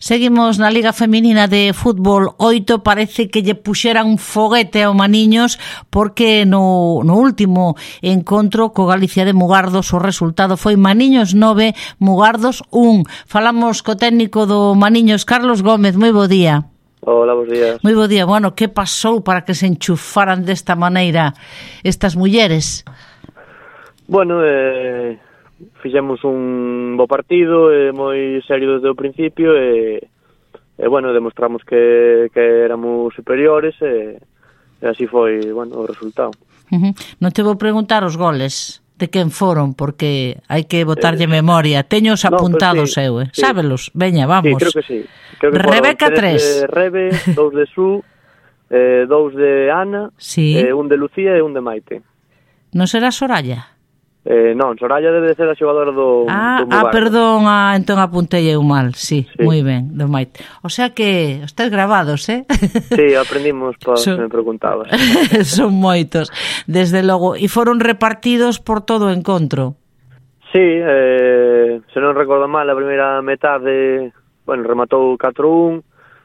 Seguimos na Liga Feminina de Fútbol 8, parece que lle puxeran un foguete ao Maniños porque no último encontro co Galicia de Mugardos o resultado foi Maniños 9, Mugardos 1. Falamos co técnico do Maniños, Carlos Gómez, moi bo día. Hola, bons días. Moi bo día. Bueno, que pasou para que se enchufaran desta maneira estas mulleres? Bueno, fixemos un bo partido, moi serio desde o principio e bueno, demostramos que éramos superiores e así foi, bueno, o resultado. Non te vou preguntar os goles de quen foron, porque hai que botarlle memoria. Teños apuntados sí, eu, sí. Sábelos. Veña, vamos. Sí, creo que sí. Creo que Rebeca 3. De Rebe, 2 de Su, 2 de Ana, sí. Un de Lucía e un de Maite. Non será Soraya? Non, Soraya debe ser a xogadora do Mugardos. Perdón, entón apuntei eu mal, sí. Moi ben, do Maite. O sea que, estáis grabados, Sí, aprendimos que me preguntabas. Son moitos, desde logo. E foron repartidos por todo o encontro? Sí, se non recordo mal, a primeira metade, bueno, rematou 4-1,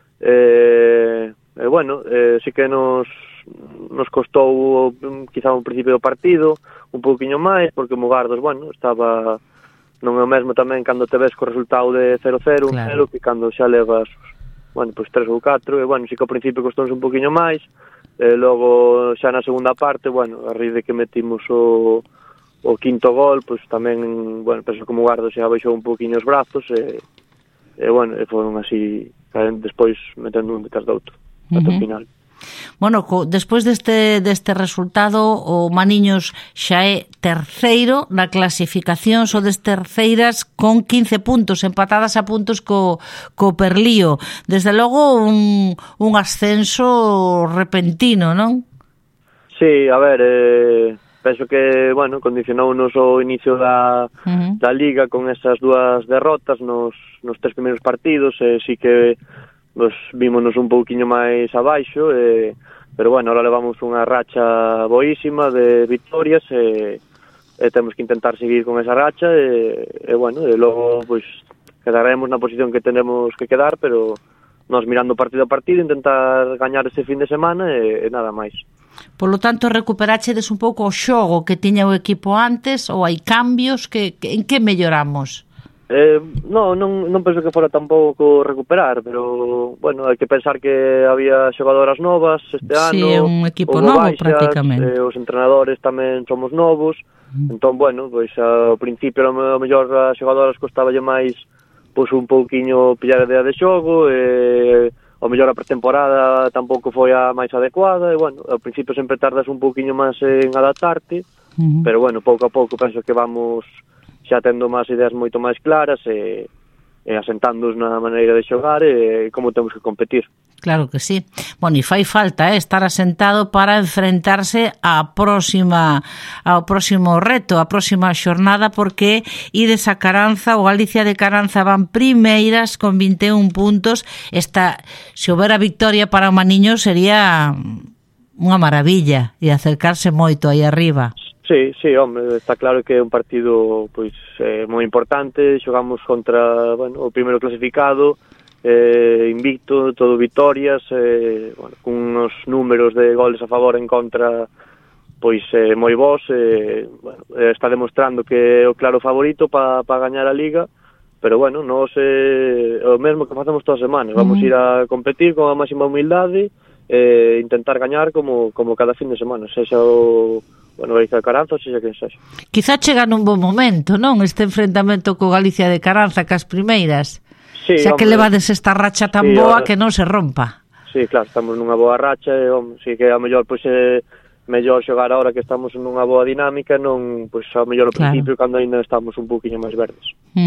bueno, sí que nos costou quizá un principio do partido un pouquiño máis, porque Mugardos, bueno, estaba non é o mesmo tamén cando te ves co resultado de 0-0, claro. Que cando xa levas, bueno, pois 3 ou 4, e bueno, sí que ao principio costou un pouquiño máis, logo xa na segunda parte, bueno, a raíz de que metimos o quinto gol, pois tamén, bueno, penso que Mugardos xa baixou un pouquiño os brazos e bueno, foron así, despois metendo un detrás do outro, ata o final. Bueno, despois deste resultado, o Maniños xa é terceiro na clasificación, sodes terceiras con 15 puntos, empatadas a puntos co Perlío. Desde logo un ascenso repentino, non? Sí, a ver, penso que, bueno, condicionounos o inicio da Liga con esas dúas derrotas nos 3 primeiros partidos, e sí que nos vímonos un pouquiño máis abaixo, pero bueno, ahora levamos unha racha boísima de victorias e temos que intentar seguir con esa racha e bueno, e logo pois quedaremos na posición que tenemos que quedar, pero nos mirando partido a partido, intentar gañar ese fin de semana e nada máis. Por lo tanto, recuperachedes un pouco o xogo que tiña o equipo antes, ou hai cambios en que melloramos? Non penso que fora tampouco recuperar, pero bueno, hai que pensar que había xogadoras novas este ano. Sí, un equipo novo baixas, prácticamente. Os entrenadores tamén somos novos, entón, bueno, pois ao principio a mellor as xogadoras costaballe máis pois un pouquiño pillar a idea de xogo, ao mellor a pretemporada tampouco foi a máis adecuada, e bueno, ao principio sempre tardas un pouquiño máis en adaptarte, pero bueno, pouco a pouco penso que vamos xa tendo máis ideas moito máis claras e asentándonos na maneira de xogar e como temos que competir. Claro que sí. Bueno, e fai falta estar asentado para enfrentarse ao próximo reto, a próxima xornada, porque ides a Caranza, o Galicia de Caranza van primeiras con 21 puntos. Se houbera victoria para o Maniños sería unha maravilla e acercarse moito aí arriba. Sí, home, está claro que é un partido pois moi importante, xogamos contra, bueno, o primeiro clasificado, invicto, todo victorias, bueno, con uns números de goles a favor en contra pois moi bons, bueno, está demostrando que é o claro favorito para gañar a Liga, pero bueno, nós o mesmo que facemos todas as semanas, vamos ir a competir con a máxima humildade e intentar gañar como cada fin de semana, sexa o Galicia de Caranza, sexa quen sexa. Quizá chega nun bon momento, non? Este enfrentamento co Galicia de Caranza, cas primeiras. Sí, xa que levades esta racha tan boa que non se rompa. Sí, claro, estamos nunha boa racha e, sí que a mellor, pois, mellor xogar ahora que estamos nunha boa dinámica, non, pois, a mellor ao principio, cando ainda estamos un pouquinho máis verdes.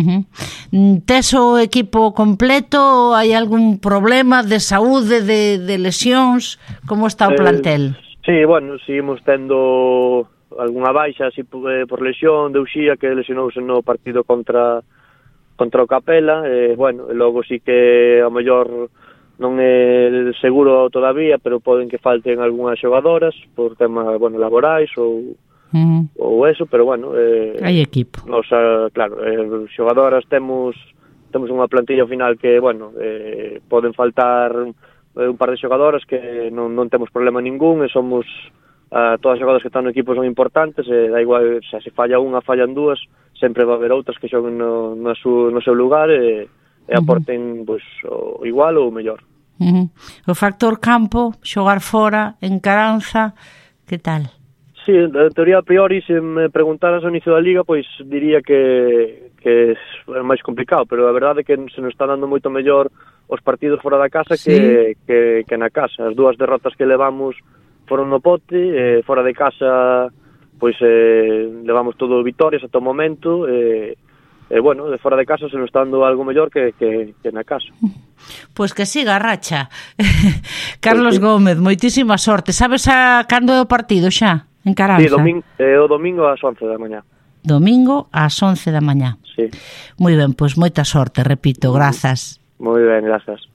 Tes o equipo completo? Hai algún problema de saúde, de lesións? Como está o plantel? Sí, bueno, seguimos tendo algunha baixa así por lesión de Uxía, que lesionouse no partido contra o Capela, bueno, e logo sí que a mellor non é seguro todavía, pero poden que falten algunhas xogadoras por temas, bueno, laborais ou eso, pero bueno, hai equipo. Claro, xogadoras temos temos unha plantilla ao final que, bueno, poden faltar un par de xogadoras que non temos problema ningún, e somos todas as xogadoras que están no equipo son importantes, e da igual, se falla unha, fallan dúas, sempre va haber outras que xoguen no seu lugar e aporten pois, o igual ou o mellor. O factor campo, xogar fora, en Caranza, que tal? Sí, en teoría a priori, se me preguntaras ao inicio da Liga, pois diría que é máis complicado, pero a verdade é que se nos está dando moito mellor os partidos fora da casa que na casa. As dúas derrotas que levamos foron no pote, fora de casa pois levamos todo vitorias ata o momento, bueno, de fora de casa se nos está dando algo mellor que na casa. Pois que siga a racha. Carlos Gómez, moitísima sorte. Sabes cando é o partido xa en Caranza? Sí, o domingo ás 11 da mañá. Domingo ás 11 da mañá. Sí. Moi ben, pois moita sorte, repito, grazas. Moi ben, grazas.